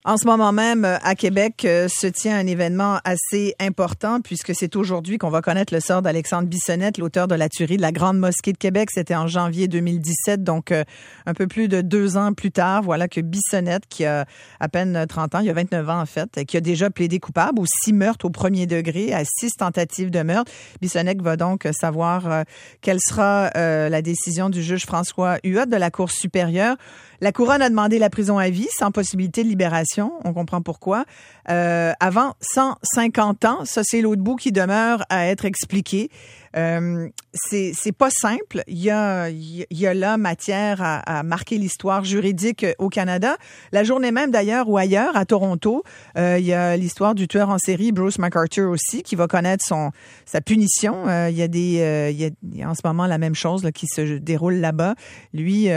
En ce moment même, à Québec, se tient un événement assez important puisque c'est aujourd'hui qu'on va connaître le sort d'Alexandre Bissonnette, l'auteur de la tuerie de la Grande Mosquée de Québec. C'était en janvier 2017, donc un peu plus de 2 ans plus tard. Voilà que Bissonnette, qui a à peine 30 ans, il y a 29 ans en fait, qui a déjà plaidé coupable aux 6 meurtres au premier degré, à 6 tentatives de meurtre. Bissonnette va donc savoir quelle sera la décision du juge François Huot de la Cour supérieure. La Couronne a demandé la prison à vie sans possibilité de libération. On comprend pourquoi. Avant 150 ans, ça c'est l'autre bout qui demeure à être expliqué. C'est pas simple. Il y a là matière à marquer l'histoire juridique au Canada. La journée même d'ailleurs ou ailleurs à Toronto, il y a l'histoire du tueur en série Bruce McArthur aussi qui va connaître sa punition. Il y a en ce moment la même chose là, qui se déroule là-bas. Lui,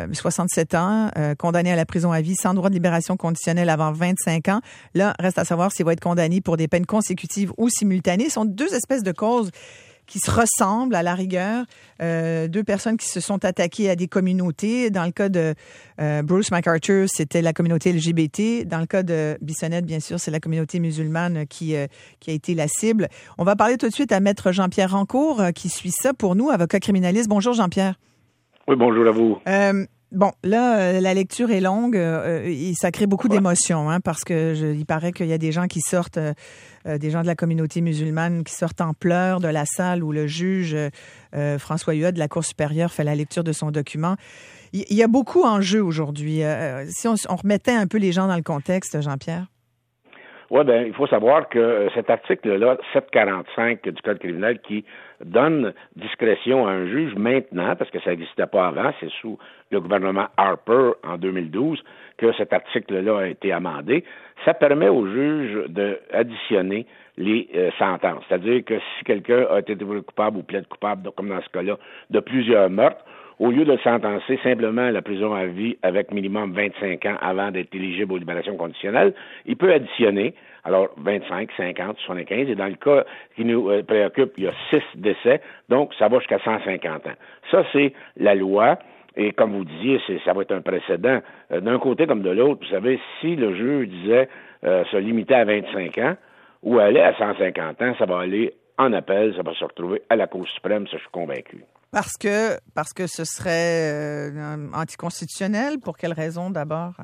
67 ans, condamné à la prison à vie sans droit de libération conditionnelle avant 25 ans. Là, reste à savoir s'il va être condamné pour des peines consécutives ou simultanées. Ce sont deux espèces de causes qui se ressemblent à la rigueur. 2 personnes qui se sont attaquées à des communautés. Dans le cas de Bruce McArthur, c'était la communauté LGBT. Dans le cas de Bissonnette, bien sûr, c'est la communauté musulmane qui a été la cible. On va parler tout de suite à Maître Jean-Pierre Rancourt qui suit ça pour nous, avocat criminaliste. Bonjour Jean-Pierre. Oui, bonjour à vous. Bon, là, la lecture est longue et ça crée beaucoup d'émotions, hein, parce que il paraît qu'il y a des gens qui sortent, des gens de la communauté musulmane qui sortent en pleurs de la salle où le juge François Huot de la Cour supérieure fait la lecture de son document. Il y a beaucoup en jeu aujourd'hui. Si on remettait un peu les gens dans le contexte, Jean-Pierre. Oui, bien, il faut savoir que cet article-là, 745 du Code criminel, qui donne discrétion à un juge maintenant, parce que ça n'existait pas avant, c'est sous le gouvernement Harper en 2012 que cet article-là a été amendé, ça permet au juge d'additionner les sentences. C'est-à-dire que si quelqu'un a été coupable ou plaide coupable, comme dans ce cas-là, de plusieurs meurtres, au lieu de le sentencer simplement à la prison à vie avec minimum 25 ans avant d'être éligible aux libérations conditionnelles, il peut additionner, alors 25, 50, 75, et dans le cas qui nous préoccupe, il y a 6 décès, donc ça va jusqu'à 150 ans. Ça, c'est la loi, et comme vous disiez, ça va être un précédent d'un côté comme de l'autre. Vous savez, si le juge disait se limiter à 25 ans ou aller à 150 ans, ça va aller en appel, ça va se retrouver à la Cour suprême, ça je suis convaincu. Parce que ce serait anticonstitutionnel. Pour quelle raison d'abord?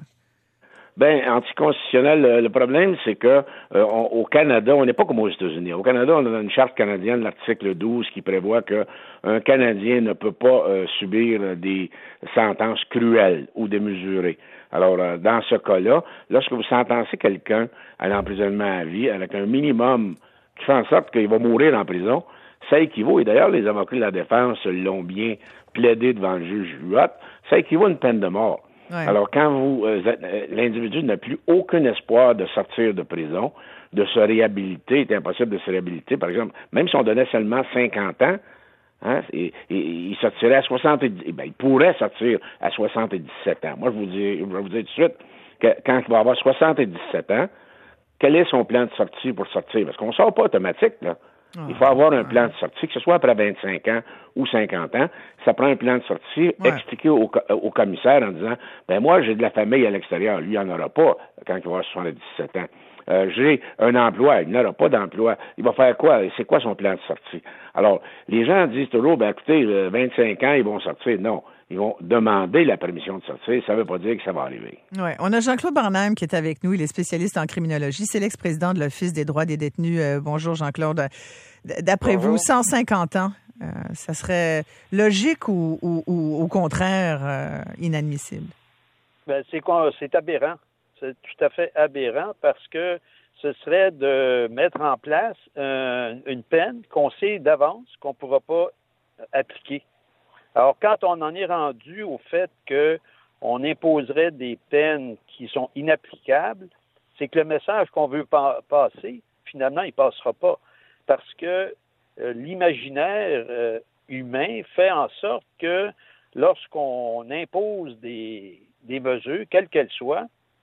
Ben, anticonstitutionnel, le problème, c'est que au Canada, on n'est pas comme aux États-Unis. Au Canada, on a une charte canadienne, l'article 12, qui prévoit qu'un Canadien ne peut pas subir des sentences cruelles ou démesurées. Alors, dans ce cas-là, lorsque vous sentencez quelqu'un à l'emprisonnement à vie avec un minimum qui fait en sorte qu'il va mourir en prison, ça équivaut, et d'ailleurs les avocats de la défense l'ont bien plaidé devant le juge Huot, ça équivaut à une peine de mort. Ouais. Alors quand l'individu n'a plus aucun espoir de sortir de prison, de se réhabiliter, c'est impossible de se réhabiliter, par exemple, même si on donnait seulement 50 ans, hein, il sortirait à 70, ben, il pourrait sortir à 77 ans. Moi, je vais vous dire tout de suite que quand il va avoir 77 ans, quel est son plan de sortie pour sortir? Parce qu'on ne sort pas automatique, là. Il faut avoir un plan de sortie, que ce soit après 25 ans ou 50 ans. Ça prend un plan de sortie, expliqué au commissaire en disant, ben moi, j'ai de la famille à l'extérieur. Lui, il n'en aura pas quand il va avoir 77 ans. J'ai un emploi, il n'aura pas d'emploi. Il va faire quoi? C'est quoi son plan de sortie? Alors, les gens disent toujours, ben écoutez, 25 ans, ils vont sortir. Non. Ils vont demander la permission de sortir. Ça ne veut pas dire que ça va arriver. Oui. On a Jean-Claude Barnheim qui est avec nous. Il est spécialiste en criminologie. C'est l'ex-président de l'Office des droits des détenus. Bonjour, Jean-Claude. D'après vous, 150 ans, ça serait logique ou au contraire inadmissible? Ben, c'est aberrant. C'est tout à fait aberrant parce que ce serait de mettre en place une peine qu'on sait d'avance qu'on ne pourra pas appliquer. Alors, quand on en est rendu au fait qu'on imposerait des peines qui sont inapplicables, c'est que le message qu'on veut passer, finalement, il ne passera pas. Parce que l'imaginaire humain fait en sorte que lorsqu'on impose des mesures, quelles qu'elles soient,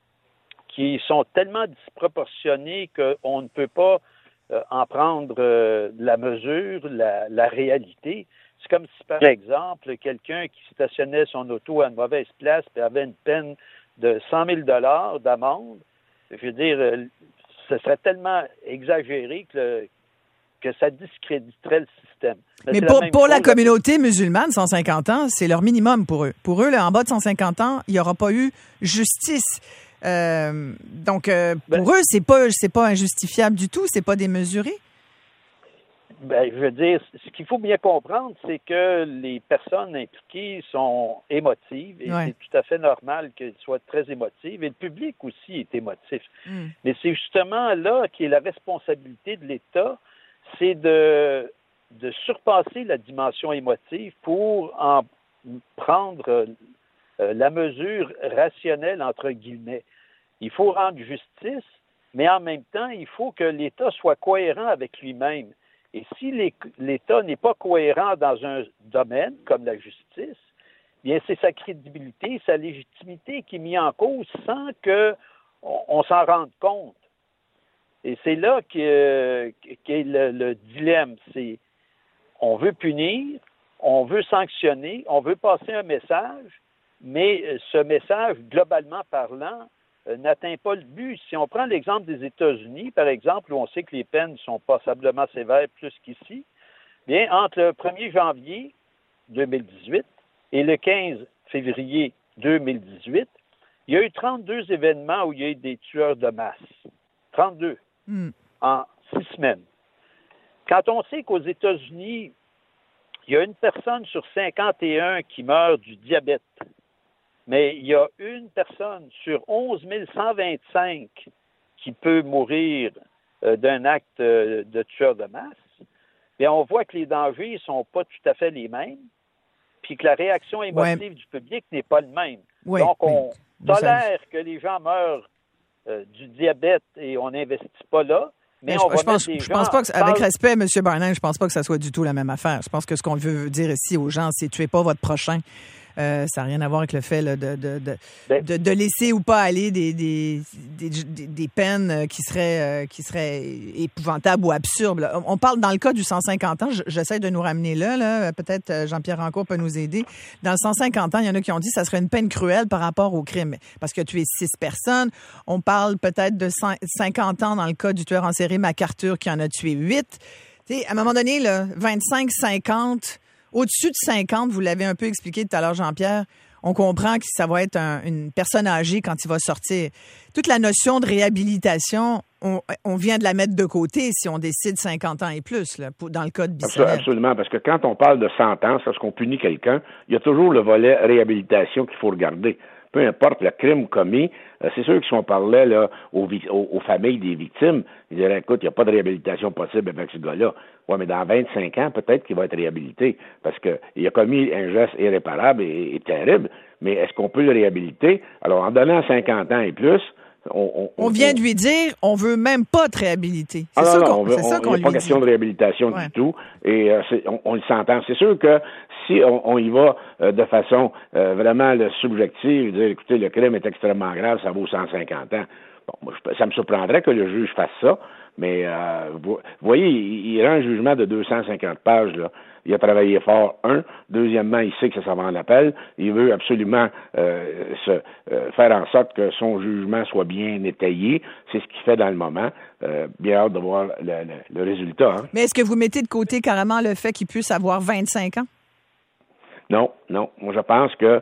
qui sont tellement disproportionnées qu'on ne peut pas en prendre la mesure, la réalité. C'est comme si, par exemple, quelqu'un qui stationnait son auto à une mauvaise place et avait une peine de 100 000 $ d'amende, Je veux dire, ce serait tellement exagéré que ça discréditerait le système. Mais pour la communauté musulmane, 150 ans, c'est leur minimum pour eux. Pour eux, là, en bas de 150 ans, il n'y aura pas eu justice. Donc, pour eux, c'est pas injustifiable du tout, c'est pas démesuré. Ben, je veux dire, ce qu'il faut bien comprendre, c'est que les personnes impliquées sont émotives et c'est tout à fait normal qu'elles soient très émotives et le public aussi est émotif. Mais c'est justement là qui est la responsabilité de l'État, c'est de surpasser la dimension émotive pour en prendre la mesure rationnelle, entre guillemets. Il faut rendre justice, mais en même temps, il faut que l'État soit cohérent avec lui-même. Et si l'État n'est pas cohérent dans un domaine comme la justice, bien c'est sa crédibilité, sa légitimité qui est mise en cause sans qu'on s'en rende compte. Et c'est là qu'est le dilemme. C'est on veut punir, on veut sanctionner, on veut passer un message, mais ce message, globalement parlant, n'atteint pas le but. Si on prend l'exemple des États-Unis, par exemple, où on sait que les peines sont passablement sévères plus qu'ici, bien, entre le 1er janvier 2018 et le 15 février 2018, il y a eu 32 événements où il y a eu des tueurs de masse. 32 en 6 semaines. Quand on sait qu'aux États-Unis, il y a une personne sur 51 qui meurt du diabète, mais il y a une personne sur 11 125 qui peut mourir d'un acte de tueur de masse, bien, on voit que les dangers ne sont pas tout à fait les mêmes, puis que la réaction émotive du public n'est pas le même. Donc, on tolère que les gens meurent du diabète et on n'investit pas là. Mais je pense pas que, avec respect, M. Barnin, je pense pas que ça soit du tout la même affaire. Je pense que ce qu'on veut dire ici aux gens, c'est tuez pas votre prochain. Ça n'a rien à voir avec le fait là, de laisser ou pas aller des peines qui seraient épouvantables ou absurdes. Là. On parle dans le cas du 150 ans, j'essaie de nous ramener là. Peut-être Jean-Pierre Rancourt peut nous aider. Dans le 150 ans, il y en a qui ont dit que ça serait une peine cruelle par rapport au crime. Parce que tuer 6 personnes, on parle peut-être de 50 ans dans le cas du tueur en série MacArthur qui en a tué 8. T'sais, à un moment donné, là, 25, 50... Au-dessus de 50, vous l'avez un peu expliqué tout à l'heure, Jean-Pierre, on comprend que ça va être une personne âgée quand il va sortir. Toute la notion de réhabilitation, on vient de la mettre de côté si on décide 50 ans et plus, là, dans le cas de Bissonnette. Absolument, parce que quand on parle de sentence, lorsqu'on punit quelqu'un, il y a toujours le volet réhabilitation qu'il faut regarder. Peu importe le crime commis, c'est sûr que si on parlait là, aux familles des victimes, ils diraient, écoute, il n'y a pas de réhabilitation possible avec ce gars-là. Oui, mais dans 25 ans, peut-être qu'il va être réhabilité, parce qu'il a commis un geste irréparable et terrible, mais est-ce qu'on peut le réhabiliter? Alors, en donnant 50 ans et plus, on vient de lui dire, on veut même pas te réhabiliter. C'est ça qu'on lui dit. Il n'y a pas question de réhabilitation du tout, et on le s'entend. C'est sûr que si on y va de façon vraiment subjective, dire, écoutez, le crime est extrêmement grave, ça vaut 150 ans. Bon, moi, ça me surprendrait que le juge fasse ça, mais vous voyez, il rend un jugement de 250 pages, là. Il a travaillé fort, Deuxièmement, il sait que ça va en appel. Il veut absolument faire en sorte que son jugement soit bien étayé. C'est ce qu'il fait dans le moment. Bien hâte de voir le résultat. Hein. Mais est-ce que vous mettez de côté carrément le fait qu'il puisse avoir 25 ans? Non. Moi, je pense que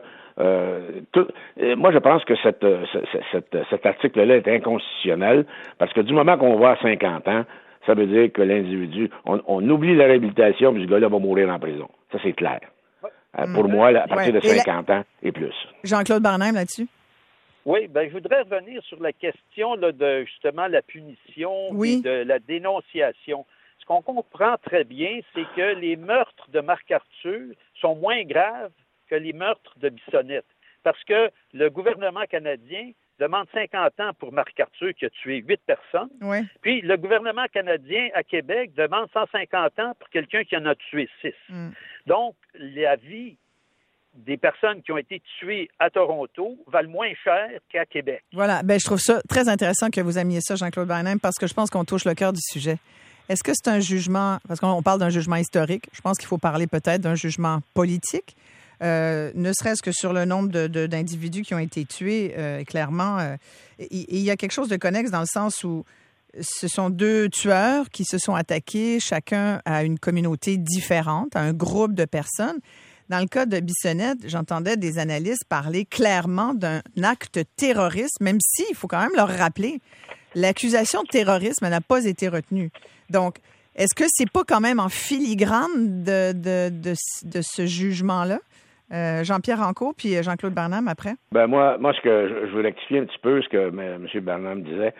cet article-là est inconstitutionnel parce que du moment qu'on va à 50 ans, ça veut dire que l'individu, on oublie la réhabilitation, puis ce gars-là va mourir en prison. Ça, c'est clair. Pour moi, à partir de 50 ans et plus. Jean-Claude Barnheim, là-dessus? Oui, je voudrais revenir sur la question là, de justement la punition et de la dénonciation. Ce qu'on comprend très bien, c'est que les meurtres de Marc Arthur sont moins graves que les meurtres de Bissonnette. Parce que le gouvernement canadien demande 50 ans pour Marc Arthur qui a tué 8 personnes. Oui. Puis le gouvernement canadien à Québec demande 150 ans pour quelqu'un qui en a tué 6. Donc, la vie des personnes qui ont été tuées à Toronto valent moins cher qu'à Québec. Voilà. Je trouve ça très intéressant que vous ameniez ça, Jean-Claude Barnheim, parce que je pense qu'on touche le cœur du sujet. Est-ce que c'est un jugement, parce qu'on parle d'un jugement historique, je pense qu'il faut parler peut-être d'un jugement politique. ne serait-ce que sur le nombre d'individus qui ont été tués, clairement, il y a quelque chose de connexe dans le sens où ce sont deux tueurs qui se sont attaqués, chacun à une communauté différente, à un groupe de personnes. Dans le cas de Bissonnette, j'entendais des analystes parler clairement d'un acte terroriste, même si, il faut quand même leur rappeler, l'accusation de terrorisme n'a pas été retenue. Donc, est-ce que c'est pas quand même en filigrane de ce jugement-là? Jean-Pierre Rancourt puis Jean-Claude Bernam après? Ben moi, ce que je veux rectifier un petit peu ce que M. Bernam disait.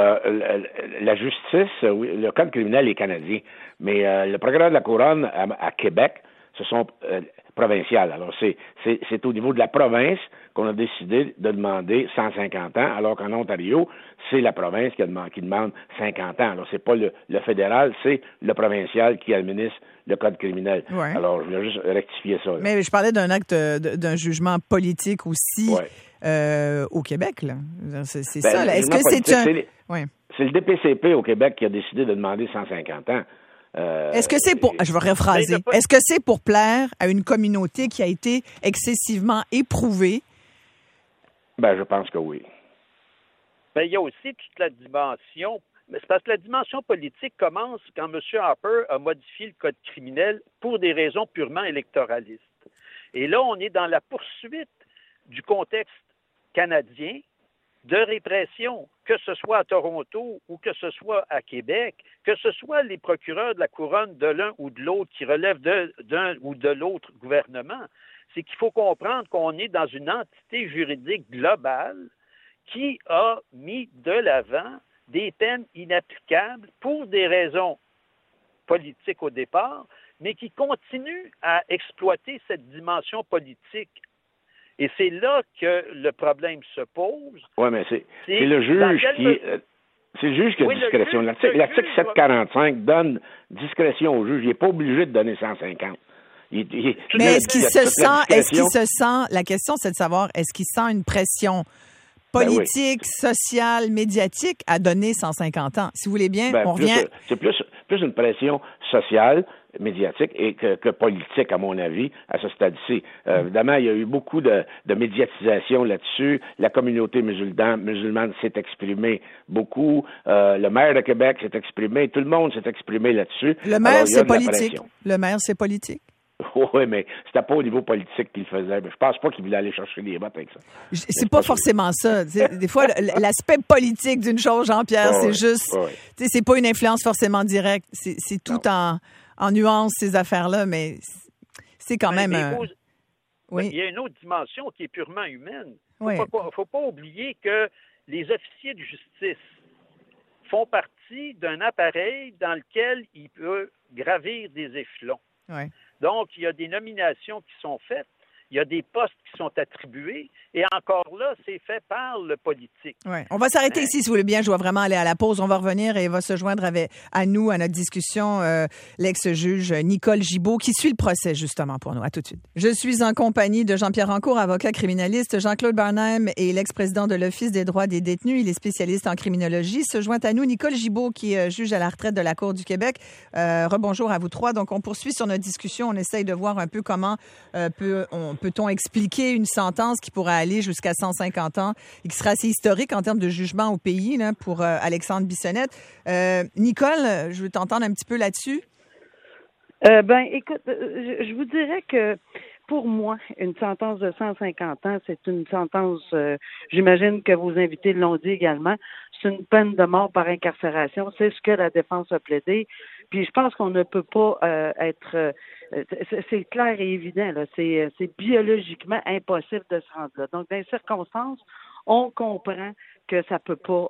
La justice, oui, le code criminel est canadien, mais le procureur de la Couronne à Québec, ce sont provinciales. Alors, c'est au niveau de la province qu'on a décidé de demander 150 ans, alors qu'en Ontario, c'est la province qui demande 50 ans. Alors, c'est pas le fédéral, c'est le provincial qui administre le code criminel. Ouais. Alors, je voulais juste rectifier ça. Là. Mais je parlais d'un acte, d'un jugement politique aussi au Québec, là. C'est ça, là. Est-ce que c'est un... C'est le DPCP au Québec qui a décidé de demander 150 ans. Est-ce que c'est pour, je vais rephraser, est-ce que c'est pour plaire à une communauté qui a été excessivement éprouvée? Ben, je pense que oui. Ben, il y a aussi toute la dimension, c'est parce que la dimension politique commence quand M. Harper a modifié le code criminel pour des raisons purement électoralistes. Et là, on est dans la poursuite du contexte canadien de répression, que ce soit à Toronto ou que ce soit à Québec, que ce soit les procureurs de la Couronne de l'un ou de l'autre qui relèvent d'un ou de l'autre gouvernement. C'est qu'il faut comprendre qu'on est dans une entité juridique globale qui a mis de l'avant des peines inapplicables pour des raisons politiques au départ, mais qui continue à exploiter cette dimension politique. Et c'est là que le problème se pose. Oui, mais c'est le juge qui... C'est le juge qui a discrétion. L'article 745 donne discrétion au juge. Il n'est pas obligé de donner 150. Mais est-ce qu'il se sent... La question, c'est de savoir, est-ce qu'il sent une pression politique, sociale, médiatique à donner 150 ans? Si vous voulez bien, on revient... C'est plus une pression sociale, médiatique et que politique, à mon avis, à ce stade-ci. Évidemment, il y a eu beaucoup de médiatisation là-dessus. La communauté musulmane s'est exprimée beaucoup. Le maire de Québec s'est exprimé. Tout le monde s'est exprimé là-dessus. Le maire, c'est politique. Le maire, c'est politique. Oui, mais c'était pas au niveau politique qu'il le faisait. Je pense pas qu'il voulait aller chercher les votes avec ça. C'est pas forcément ça. Des fois, l'aspect politique d'une chose, Jean-Pierre, c'est juste... C'est pas une influence forcément directe. C'est tout en nuances, ces affaires-là, mais c'est quand même... Il y a une autre dimension qui est purement humaine. Faut pas oublier que les officiers de justice font partie d'un appareil dans lequel il peut gravir des échelons. Oui. Donc, il y a des nominations qui sont faites, il y a des postes qui sont attribués, et encore là, c'est fait par le politique. Ouais. On va s'arrêter ici, si vous voulez bien. Je dois vraiment aller à la pause. On va revenir et va se joindre à nous, à notre discussion, l'ex-juge Nicole Gibault, qui suit le procès, justement, pour nous. À tout de suite. Je suis en compagnie de Jean-Pierre Rancourt, avocat criminaliste, Jean-Claude Bernam est l'ex-président de l'Office des droits des détenus. Il est spécialiste en criminologie. Se joint à nous Nicole Gibault, qui est juge à la retraite de la Cour du Québec. Rebonjour à vous trois. Donc, on poursuit sur notre discussion. On essaye de voir un peu comment peut-on expliquer une sentence qui pourrait aller jusqu'à 150 ans et qui sera assez historique en termes de jugement au pays là, pour Alexandre Bissonnette. Nicole, je veux t'entendre un petit peu là-dessus. Écoute, je vous dirais que pour moi, une sentence de 150 ans, c'est une sentence, j'imagine que vos invités l'ont dit également, c'est une peine de mort par incarcération. C'est ce que la défense a plaidé. Puis je pense qu'on ne peut pas être... c'est clair et évident, là. C'est biologiquement impossible de se rendre là. Donc, dans les circonstances, on comprend que ça peut pas...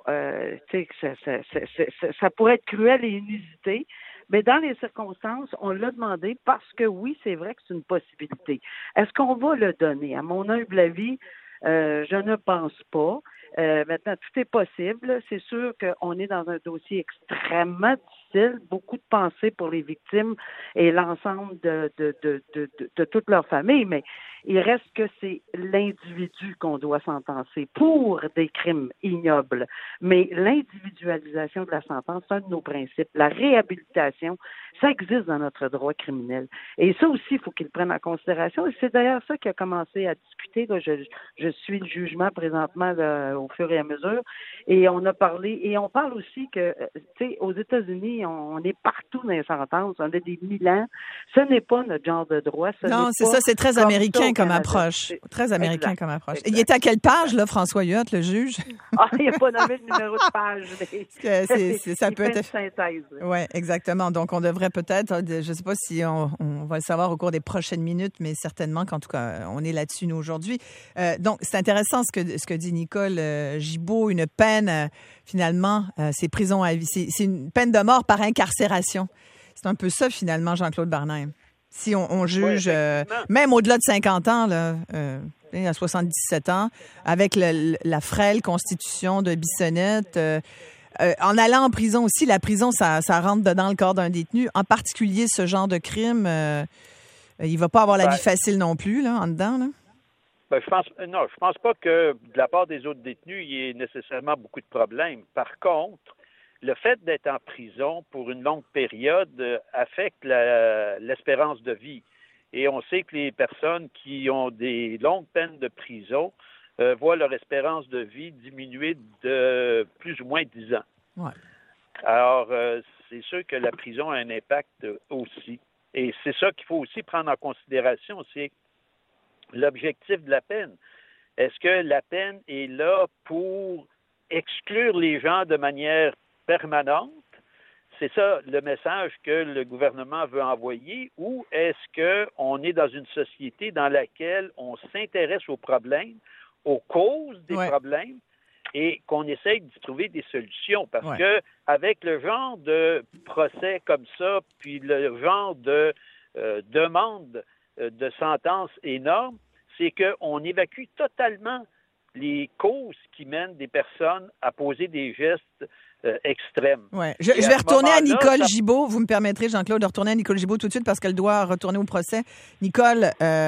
ça pourrait être cruel et inusité. Mais dans les circonstances, on l'a demandé parce que oui, c'est vrai que c'est une possibilité. Est-ce qu'on va le donner? À mon humble avis, Je ne pense pas. Maintenant, tout est possible. C'est sûr qu'on est dans un dossier extrêmement difficile, beaucoup de pensées pour les victimes et l'ensemble de toute leur famille, mais il reste que c'est l'individu qu'on doit sentencer pour des crimes ignobles. Mais l'individualisation de la sentence, c'est un de nos principes. La réhabilitation, ça existe dans notre droit criminel. Et ça aussi, il faut qu'ils le prennent en considération. Et c'est d'ailleurs ça qui a commencé à discuter. Là, je suis le jugement présentement là, au fur et à mesure. Et on a parlé, et on parle aussi que, tu sais, aux États-Unis, on est partout dans les sentences. On a des 1000 ans. Ce n'est pas notre genre de droit. Non, c'est ça, c'est très américain comme approche. Très américain comme approche. Exact. Il est à quelle page, là, François Huot, le juge? Il n'a pas nommé le numéro de page. Mais ça peut être une synthèse. Oui, exactement. Donc, on devrait peut-être, je ne sais pas si on va le savoir au cours des prochaines minutes, mais certainement qu'en tout cas, on est là-dessus, nous, aujourd'hui. Donc, c'est intéressant ce que dit Nicole Gibault, une peine, finalement, c'est prison à vie. C'est une peine de mort par incarcération. C'est un peu ça, finalement, Jean-Claude Barnheim. Si on juge, même au-delà de 50 ans, là, à 77 ans, avec la frêle constitution de Bissonnette, en allant en prison aussi, la prison, ça rentre dedans le corps d'un détenu. En particulier, ce genre de crime, il va pas avoir la vie facile non plus, là, en dedans, là. Je pense pas que de la part des autres détenus, il y ait nécessairement beaucoup de problèmes. Par contre, le fait d'être en prison pour une longue période affecte l'espérance de vie. Et on sait que les personnes qui ont des longues peines de prison voient leur espérance de vie diminuer de plus ou moins 10 ans. Ouais. Alors, c'est sûr que la prison a un impact aussi. Et c'est ça qu'il faut aussi prendre en considération, c'est l'objectif de la peine. Est-ce que la peine est là pour exclure les gens de manière permanente? C'est ça le message que le gouvernement veut envoyer, ou est-ce qu'on est dans une société dans laquelle on s'intéresse aux problèmes, aux causes des problèmes, et qu'on essaye d'y trouver des solutions? Parce que avec le genre de procès comme ça, puis le genre de demande de sentences énormes, c'est qu'on évacue totalement les causes qui mènent des personnes à poser des gestes extrêmes. Ouais. Je vais retourner à Nicole Gibault. Vous me permettrez, Jean-Claude, de retourner à Nicole Gibault tout de suite parce qu'elle doit retourner au procès. Nicole,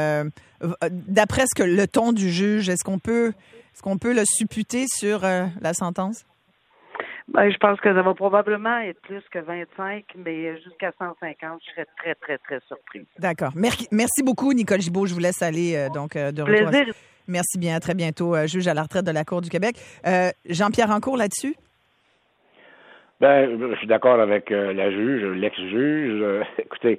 d'après le ton du juge, est-ce qu'on peut le supputer sur la sentence? Je pense que ça va probablement être plus que 25, mais jusqu'à 150, je serais très, très, très surprise. D'accord. Merci beaucoup, Nicole Gibault. Je vous laisse aller de retour. Plaisir. Merci bien. À très bientôt. Juge à la retraite de la Cour du Québec. Jean-Pierre Rancourt, là-dessus? Je suis d'accord avec la juge, l'ex-juge. Écoutez,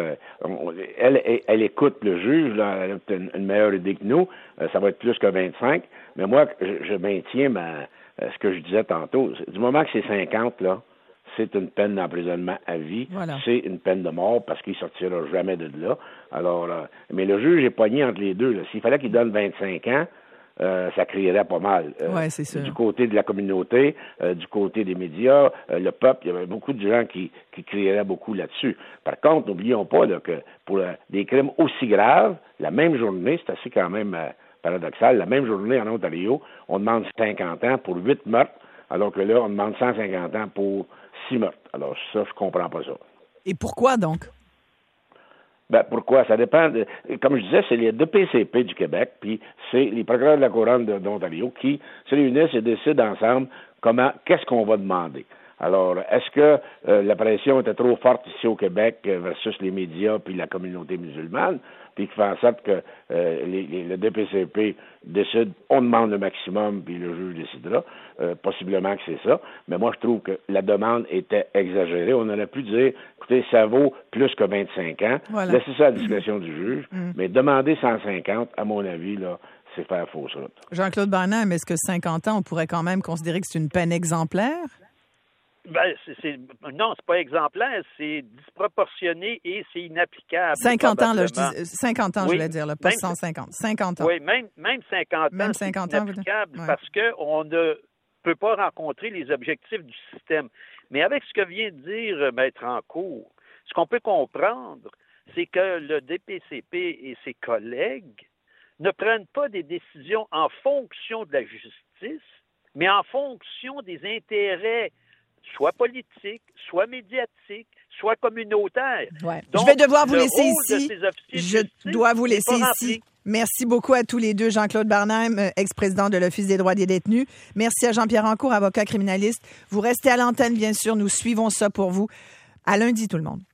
elle écoute le juge, là, elle a une meilleure idée que nous. Ça va être plus que 25. Mais moi, je maintiens ce que je disais tantôt. Du moment que c'est 50, là, c'est une peine d'emprisonnement à vie. Voilà. C'est une peine de mort parce qu'il ne sortira jamais de là. Alors, mais le juge est poigné entre les deux. Là. S'il fallait qu'il donne 25 ans, ça crierait pas mal. C'est sûr. Du côté de la communauté, du côté des médias, le peuple, il y avait beaucoup de gens qui crieraient beaucoup là-dessus. Par contre, n'oublions pas là, que pour des crimes aussi graves, la même journée, c'est assez quand même paradoxal, la même journée en Ontario, on demande 50 ans pour 8 meurtres, alors que là, on demande 150 ans pour 6 meurtres. Alors ça, je comprends pas ça. Et pourquoi donc? Pourquoi? Ça dépend. Comme je disais, c'est les deux PCP du Québec, puis c'est les procureurs de la Couronne d'Ontario qui se réunissent et décident ensemble qu'est-ce qu'on va demander. Alors, est-ce que la pression était trop forte ici au Québec versus les médias puis la communauté musulmane, puis qui fait en sorte que le DPCP décide, on demande le maximum, puis le juge décidera. Possiblement que c'est ça. Mais moi, je trouve que la demande était exagérée. On aurait pu dire, écoutez, ça vaut plus que 25 ans. Voilà. Laissez ça à la discrétion du juge. Mais demander 150, à mon avis, là, c'est faire fausse route. Jean-Claude Barnheim, est-ce que 50 ans, on pourrait quand même considérer que c'est une peine exemplaire? Non, c'est pas exemplaire, c'est disproportionné et c'est inapplicable. 50 ans, là, je dis 50 ans, oui, je voulais dire, là, pas 150. 50 ans. Oui, même 50 ans, c'est inapplicable parce qu'on ne peut pas rencontrer les objectifs du système. Mais avec ce que vient de dire Maître Rancourt, ce qu'on peut comprendre, c'est que le DPCP et ses collègues ne prennent pas des décisions en fonction de la justice, mais en fonction des intérêts, soit politiques, soit médiatiques, soit communautaires. Ouais. Donc, je vais devoir vous le laisser rôle de ici. ces officiers de Je justice dois vous n'est laisser pas ici. rempli. Merci beaucoup à tous les deux. Jean-Claude Barnheim, ex-président de l'Office des droits des détenus. Merci à Jean-Pierre Ancourt, avocat criminaliste. Vous restez à l'antenne, bien sûr. Nous suivons ça pour vous. À lundi, tout le monde.